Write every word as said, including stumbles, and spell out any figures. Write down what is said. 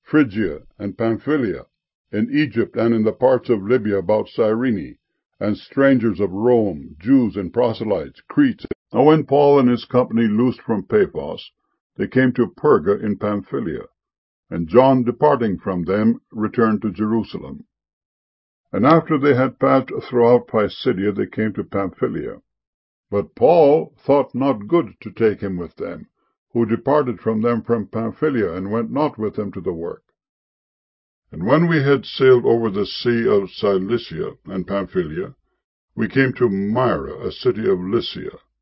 Phrygia and Pamphylia, in Egypt and in the parts of Libya about Cyrene, and strangers of Rome, Jews and proselytes, Crete. Now when Paul and his company loosed from Paphos, they came to Perga in Pamphylia, and John, departing from them, returned to Jerusalem. And after they had passed throughout Pisidia, they came to Pamphylia. But Paul thought not good to take him with them, who departed from them from Pamphylia, and went not with them to the work. And when we had sailed over the sea of Cilicia and Pamphylia, we came to Myra, a city of Lycia.